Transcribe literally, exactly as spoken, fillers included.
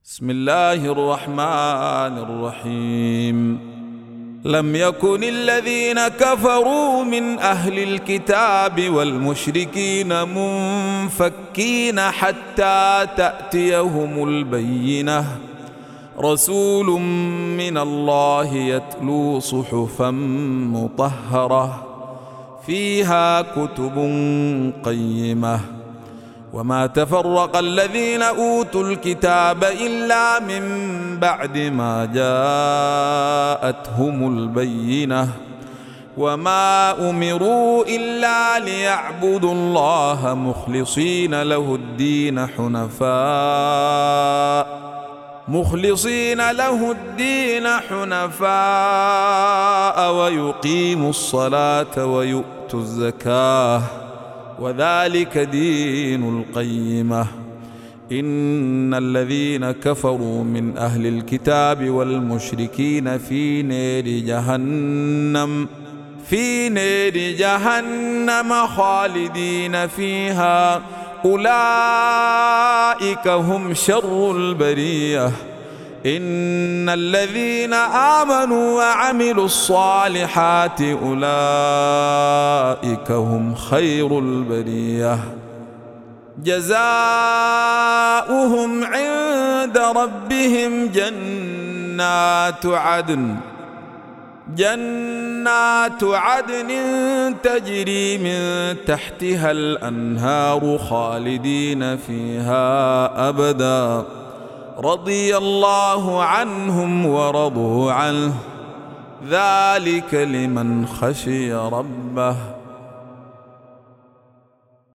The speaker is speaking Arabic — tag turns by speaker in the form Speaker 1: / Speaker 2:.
Speaker 1: بسم الله الرحمن الرحيم. لم يكن الذين كفروا من أهل الكتاب والمشركين منفكين حتى تأتيهم البينة، رسول من الله يتلو صحفا مطهرة فيها كتب قيمة. وما تفرق الذين أوتوا الكتاب إلا من بعد ما جاءتهم البينة، وما أمروا إلا ليعبدوا الله مخلصين له الدين حنفاء مخلصين له الدين حنفاء ويقيموا الصلاة ويؤتوا الزكاة، وذلك دين القيمة. إن الذين كفروا من أهل الكتاب والمشركين في نار جهنم في نار جهنم خالدين فيها، أولئك هم شر البرية. إن الذين آمنوا وعملوا الصالحات أولئك هم خير البرية، جزاؤهم عند ربهم جنات عدن جنات عدن تجري من تحتها الأنهار خالدين فيها أبدا، رضي الله عنهم ورضوا عنه، ذلك لمن خشي ربه.